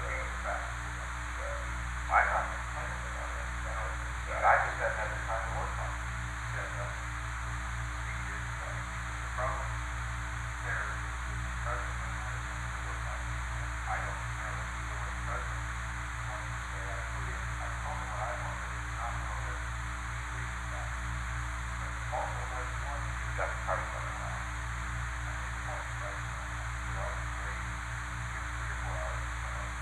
being the fact that I'm not complaining about it. I just haven't had the time to work on it. The problem there is the president has to work on it. I don't have a deal with the president wanting to say I put in, I told him what I wanted, not know that he agrees with that. But also what he wants, he's got the price on it now. I think the price on it. We're all great. Give 3 or 4 hours to come up.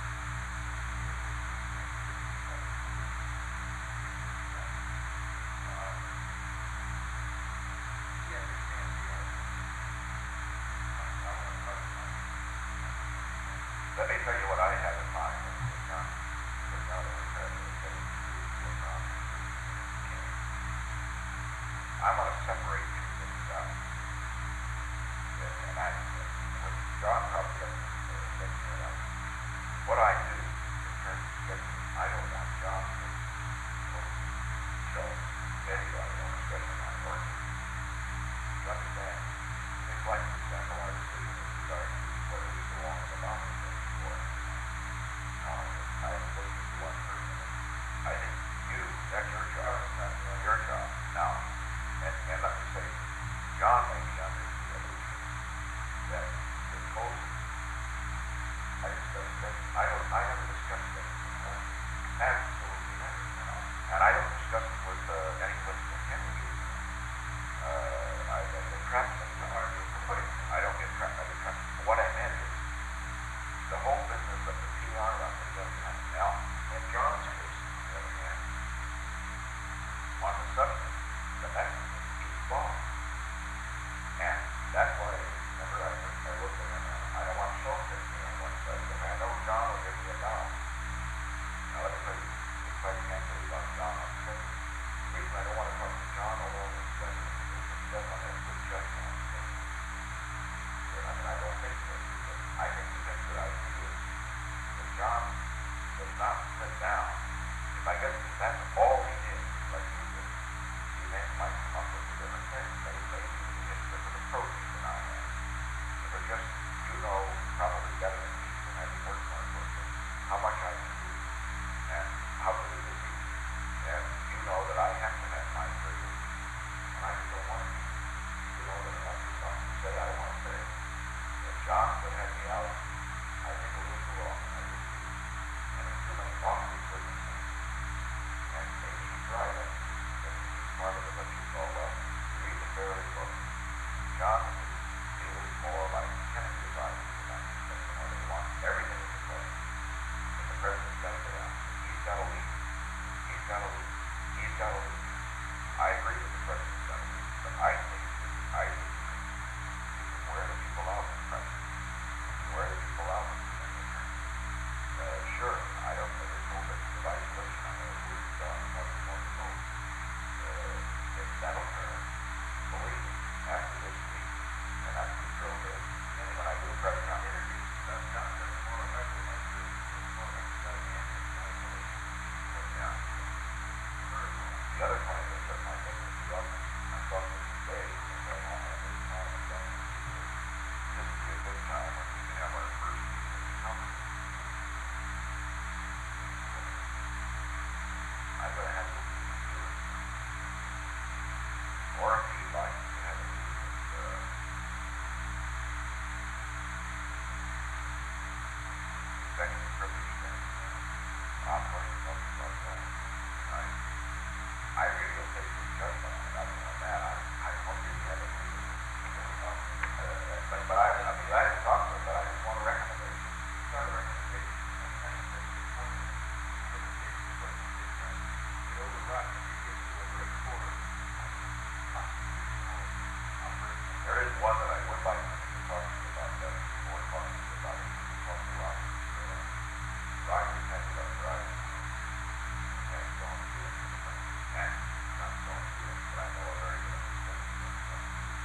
He understands the argument. I want to talk about it. Let me tell you what I have in mind with John. Because now that we've had it, I want to separate two things out. And when John probably doesn't think that out. What I do in terms of scheduling, I don't want John to show anybody, especially my work. You understand? It's like, for example, our decision with regard to whether we go on with the nomination for I am listening to one person. I think you, that's your job. Your job. Now, and let me say, John may be under the illusion that the most, I discussed that, I never discussed that. Absolutely never. And I don't discuss it with anybody from Henry. I get trapped in the argument for putting it. I don't get trapped. I get trapped. What I meant is the whole business of the PR on the other hand. Now, in John's case, on the other hand, on the substance, the mechanism, he's wrong. And that's why, remember, I looked at him, I don't want to show him me on one side. I know John will give me a dollar. Now, let me tell you, if I can't tell you about John, I'll tell you. The reason I don't want to talk to John alone is because he doesn't have a good judgment on things. I mean, I don't think that. I think the thing that I do is that John does not sit down. If I guess that's all he did, like you did, he might come up with a different thing. Maybe he has a different approach than I have. But just, you know, probably better than me from having worked on it, how much I can do and how good it will be. And you know that I have to have my freedom. And I just don't want to. You know that if I do something to say, I want to say it. If John could have me out, I think it was too long. I really do. And it's too many awfully certain things. And maybe he's right. I think he's part of it, but you know, well, read the very book. John is more like Kennedy advised than that. That's the one they want. Everything is in place. And the president's got to get out. He's got to leave. He's got to leave. He's got to leave. I agree with the president's got to leave. But I think you can wear the people out in press. You can wear the people out in sure, I don't know this whole bit of isolation. I know we've done much more than most. If that'll turn, believe me, after this week, and I'm controlled that when I do a press conference interview, that's not more effective like this. It's more effective than the isolation. But yeah. The other point is that I think that the government, I'm talking today, since I won't have any time in government, this would be a good time when we can have our first meeting as a company. I'm going to have to do it. Or if you'd like to have a meeting with executive privilege and operating something like that. I really don't take good judgment on it. I mean, on that, I don't really have a meeting. But I mean, I didn't talk to him, but I just want a recommendation. Start a recommendation. It overrides if you get to a great quarter. There is one that I would like to talk to you about that before talking to you about it. Talk to Roger. Roger ended up driving. And going to do it. And not going to do it, but I know a very good understanding.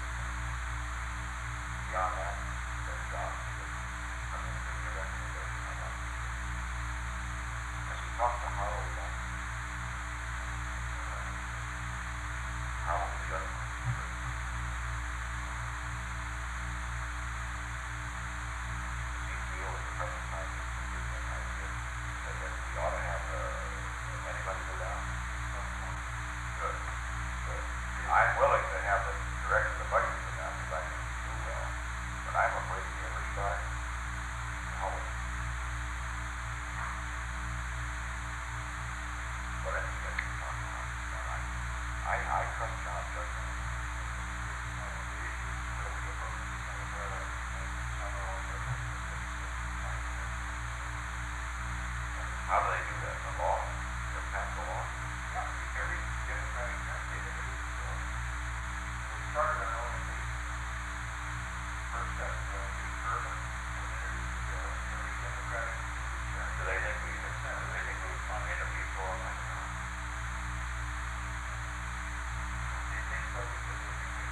Beyond that, there's John. I mean, there's a recommendation I like to do. As we talk to Harlow about Harlow the other one. Does he feel that the present time is to give him an idea? willing to have the director of the budget sit down because I think you do well. But I'm afraid if you ever start, no. But I think that's I trust John's judgment. How do they do that? The law? They pass the law? Yeah, every Democratic candidate introduced the bill. We started on OMB. First step was OMB. Urban was introduced the bill. Every Democratic introduced. Do they think we would interview for them? They think so because they think we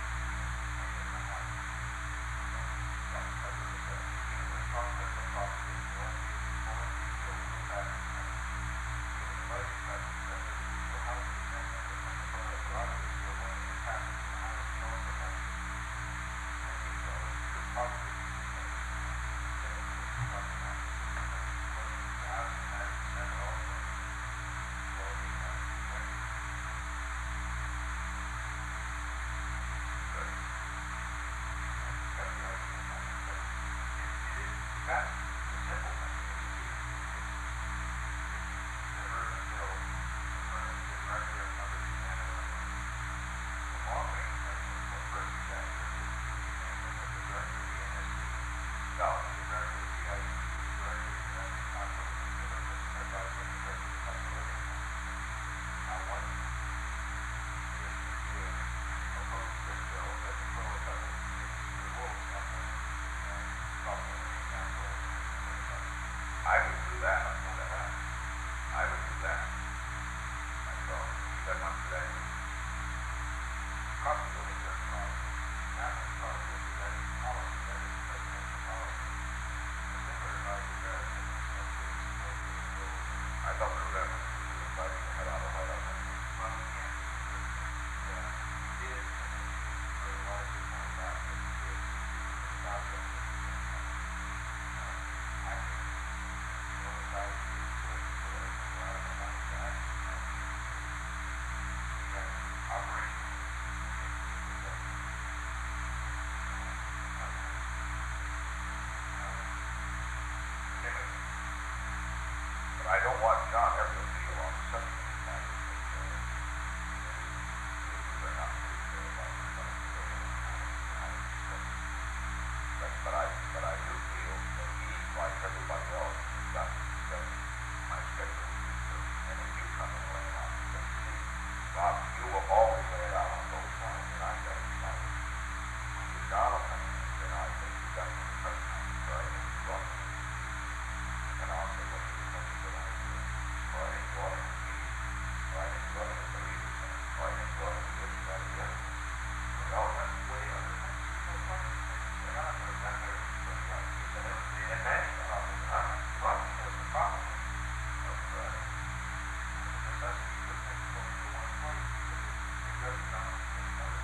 that's the simple thing. The urban bill, the director of number 2 and the long range thing was what first exactly the director of the NSC, no, the director of the CIC, the director of the Domestic Conflict, and the director of the Public Now, one is to oppose this bill that the Pro Republic the rules something I would do that. I would do that. So, that much today. Possibility of national probability that is policy, that is presidential policy. The similar advice the president I thought the president was inviting to head out of White House. Well, we can't. Yeah. He did, for a large point back, but he did stop it. But I don't want John ever to feel on such a matter they're not pretty sure about but I do feel that he, like everybody else, has got to discuss my schedule with you, and if you come and lay it out, because see, Bob, you will always lay it out on both sides, and I've got to decide. If John will come in and say, no, I think you've got to trust me, or I think you're wrong. And I'll say, well, you think it's a good idea, or I think you ought to compete, or I think you ought to believe in it, or I think you ought to do this, that, or the other. No, that's the way other things people are playing. They're not going to that there. And that's the problem. That's the problem of the necessity for things going to one place. It doesn't come to another.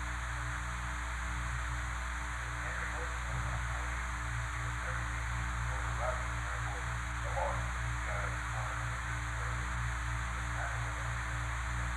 Henry Woodson was on my way. He was everything overlapping and therefore the law. You got to find an issue where it doesn't matter what anything is.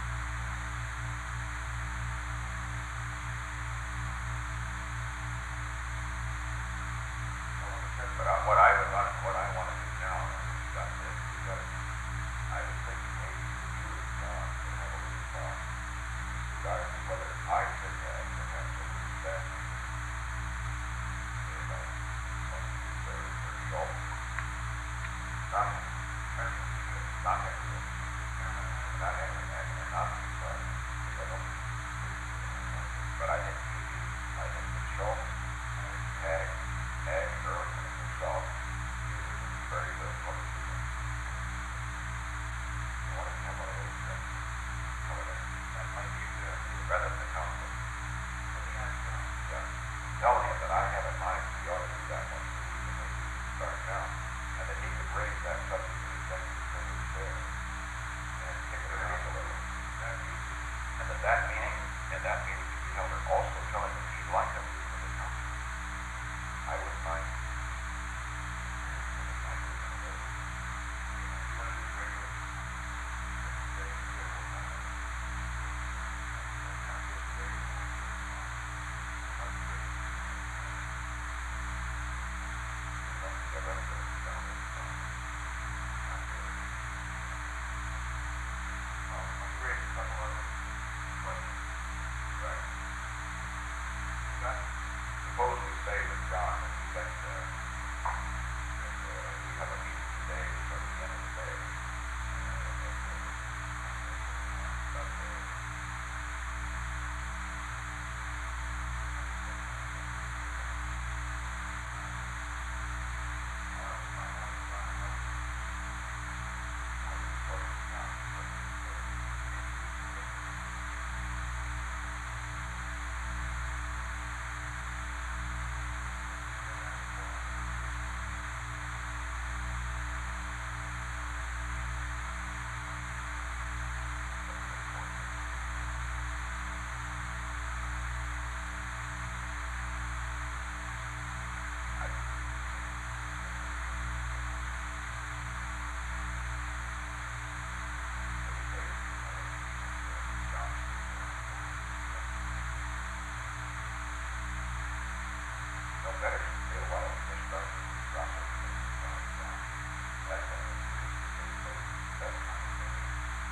But what I want to do now is got this, because I was thinking maybe you and John could have a little talk regarding whether I should have perhaps a little staff meeting. You know, on Tuesday or so. Not everything. Not everything. Not Friday. But I think the show had Earl and himself very good public speaking. I want to have one of those things. That might be a good idea. Rather than the council. Let me ask John. Yeah. Tell him that I have in mind we ought to do that once a week and maybe start now. And that he could raise that subject to the executive privilege there and kick it around a little. That needs to better stay a while and just start with the process and then down. That's when it's that's kind of thing.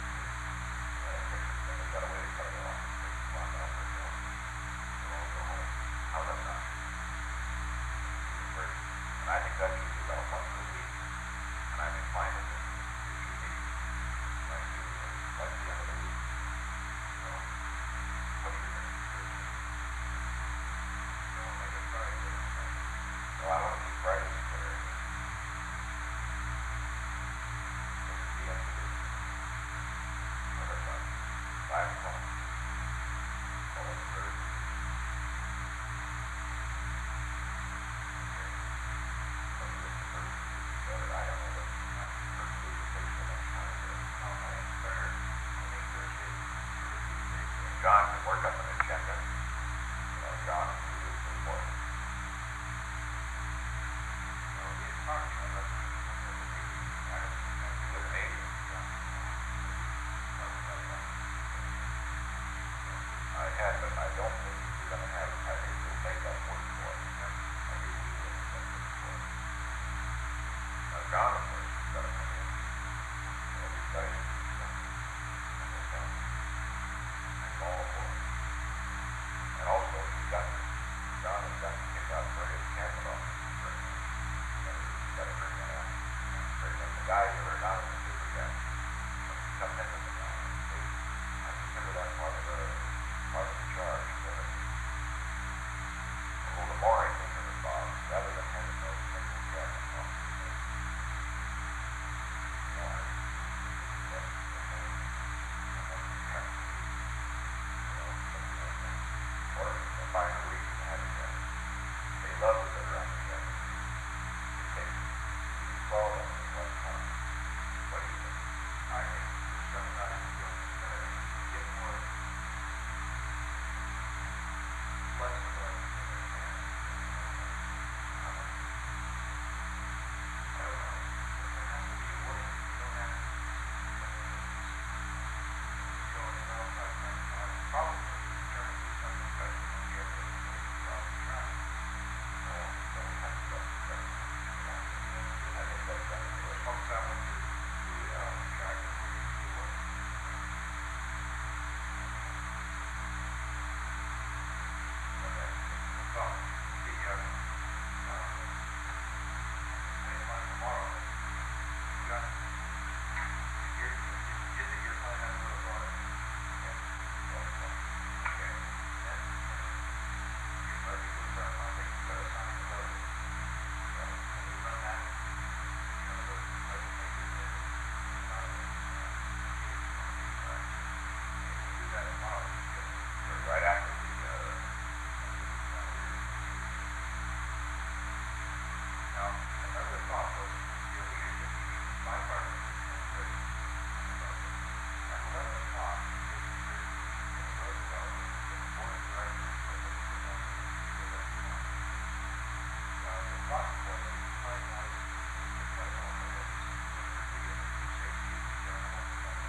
Then they got a way to cut it off. They can walk out for them. They'll all go home. How's that sound? And I think that should be about once a week. And I'm inclined to think it should be like the end of the week. You know, what you're going to do. You know, make it Friday. No, I want to keep Fridays clear. This is the end of the week. What is that? 5 o'clock. Call it Thursday. John can work up an agenda. John can do this report. It's hard to know with an agent. I had, but I don't think we're going to have, I think we'll make up work for it. I think we will make up work for it. John, of course, has got to come in. These guys understand. And all for it. And also, John has got to kick out various cabinet officers right now. He's got to bring that out. Bring in the guys that are not in the super yet. Come in with the guys. I consider that part of the charge. Well, the more I think of it, Bob, rather than having those single cabinet officers, find a reason to have it done. They love it that are on the agenda. It takes 12 of them at one time. What do you think? I think sometimes get more flexible in their hands. I don't know. There has to be a way. You don't have to. Probably determine to some discussion on the area of the track. So we have to go to the I think that's going to be a fun time to the track that we need to work. Okay. So, tomorrow, you got your plan has to go to Florida. Okay. And you're ready to start Monday, you got to sign the budget. Right? And we run that, the budget makers in. Right? And we do that tomorrow. Right after the now, another thought was your leadership meeting, my part of it, at 11 o'clock, in Roosevelt, the board of directors for the possibility of playing out the federal emergency safety and general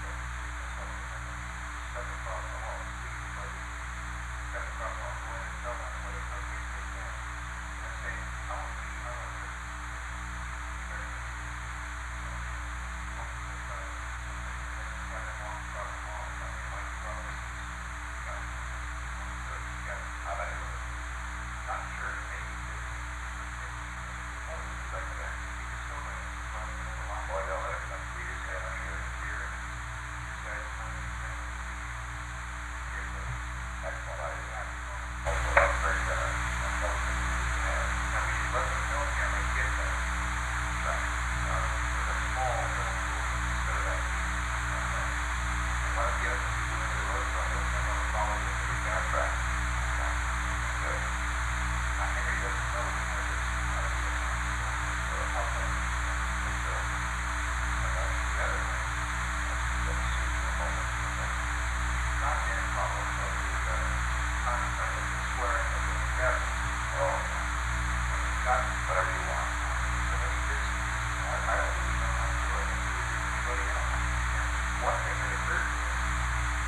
step across the hall, speak to budget, step across the hall, go in and tell them what it might be they can. And say, I want to be, I want to whatever you want. So when you just, I don't really know how to do it. Anybody else? One thing that occurred to me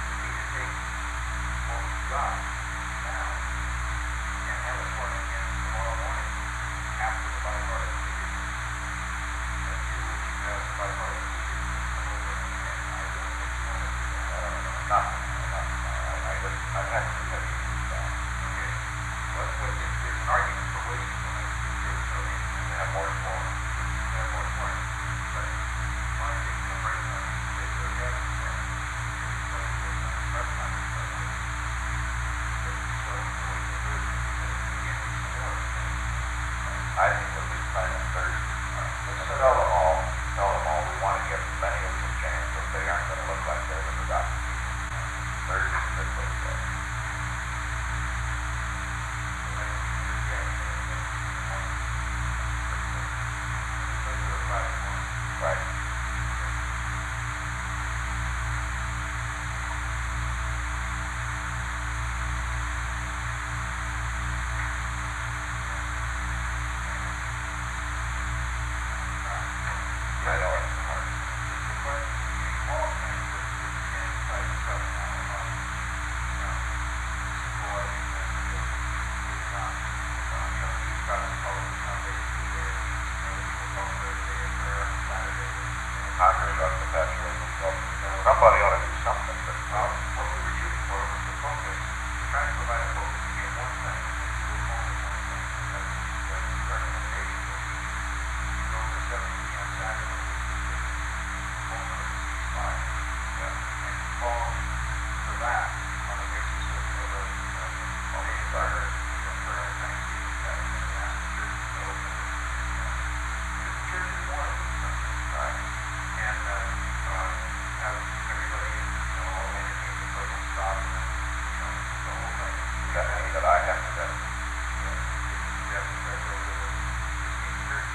I heard about the perpetuating itself. Somebody ought to do something, but what we were shooting for was the focus, to try to provide a focus to get one thing, and do it only one thing. Because the recommendation would be you go to 7 p.m. Saturday, which is the moment of the ceasefire, and call for that on the basis of a prayer, Thanksgiving, that and then ask the church to open it. Because the churches want to do something, right. and have everybody, all the entertainment programs stop, and then, the whole thing. That means that I have to then, You have to stretch over to the Christine Church.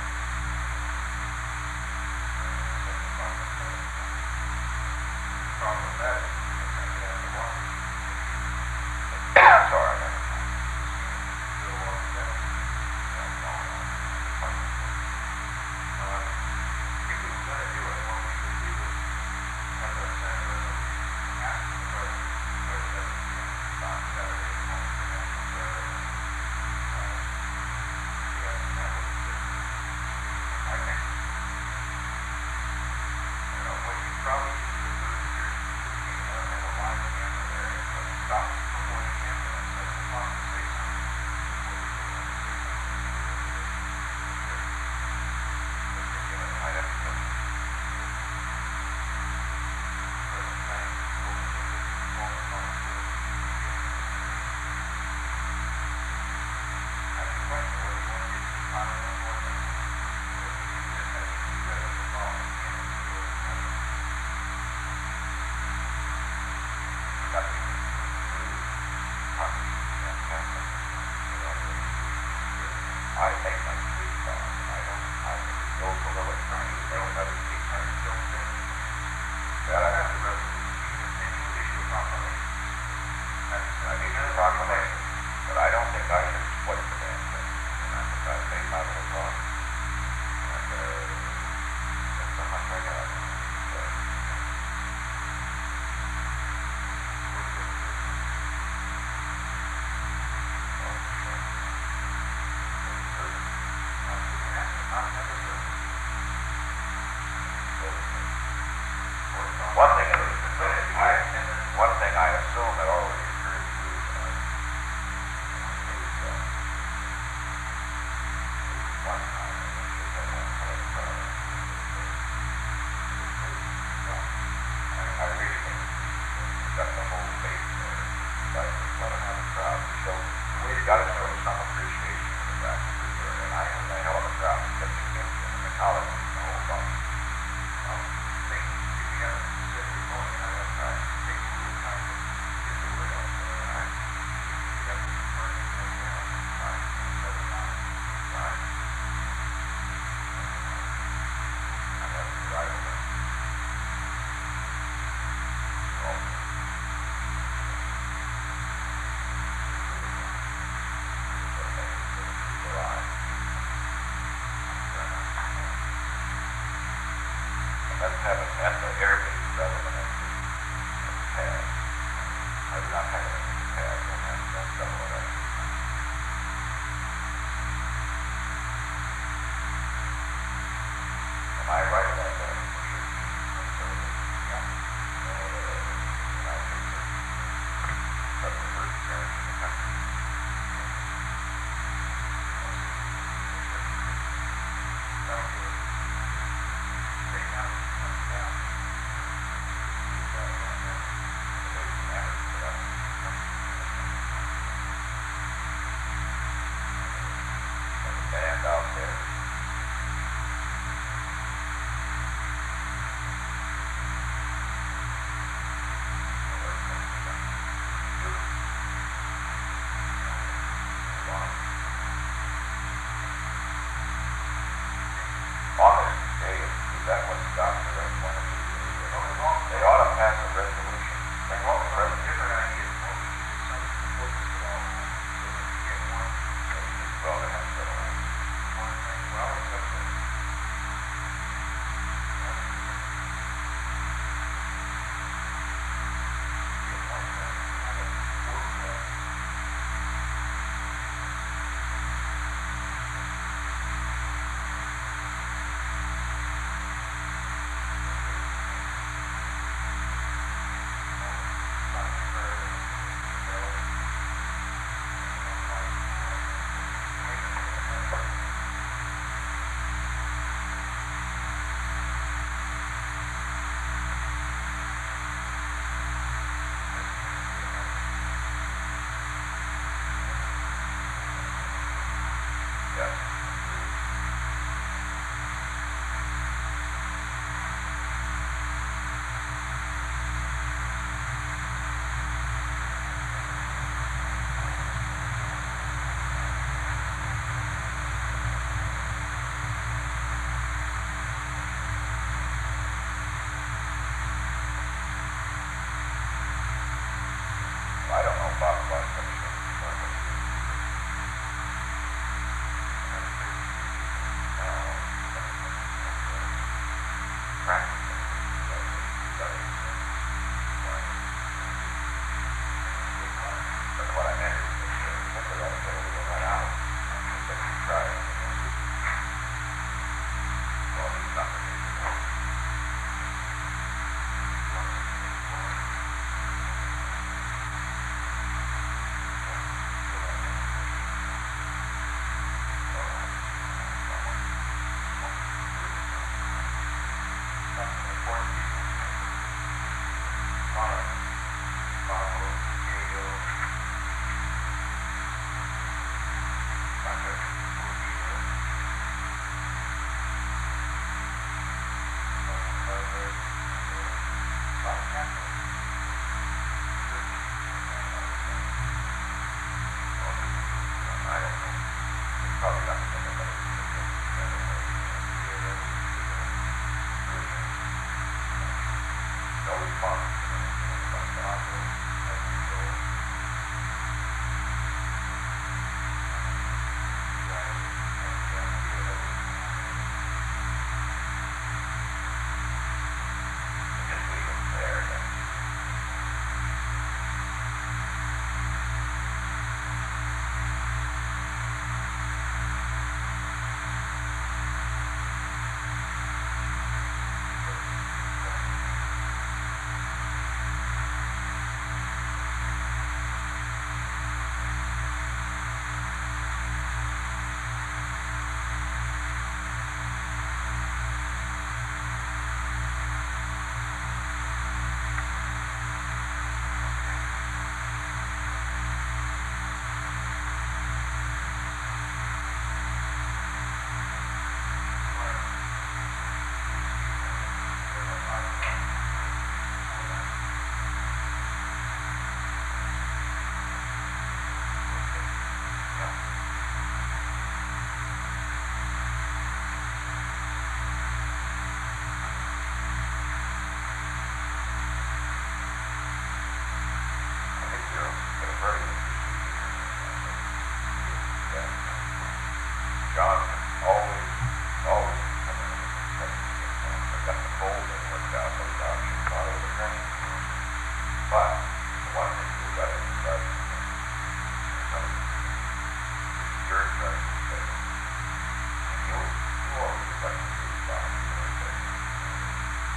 Problem with that is you essentially have to walk the sorry, I little walk down. If we were going to do it, what we could do is have a Senate resolution asking the president to declare 7 p.m. on Saturday as a moment for national prayer. Yes, and that would just, I think, what you probably should do is go to the church at 15 and have a live camera there and stop before the camera at 7 o'clock to say something. Before you go in and say something to the church. But then you have, have to go. President Bank opens with this moment on the church. I have a question whether you want to get some time on one thing. Or if you just have to do that as a law and do it as a Got to I make my street songs, and I go for a little trying to make another street song. don't say That I have the resolution, and you would issue a proclamation. I need a proclamation, but I don't think I should exploit the damn thing. And I think I've made my little song. And that's so much I got. One thing I assume had already occurred to you tonight is one time I should have one time I really think you've got the whole faith there. But just let them have a crowd to show. You got to show some appreciation for the fact that you're there. And I have a hell of a crowd to get you in the college and the whole bunch. If we have a specific moment, I have time to take a little time to get the word out there. We have to confirm it right now. Right. Set a time. Right. I have to drive over. Let's have it at the airbase rather than at the pad. I do not have it at the pad, and that's double it up. Am I right about that? Yeah. United States Church. That's the first church in the country.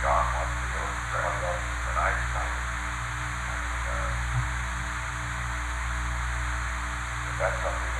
John wants to go, and I decided. And, if that's something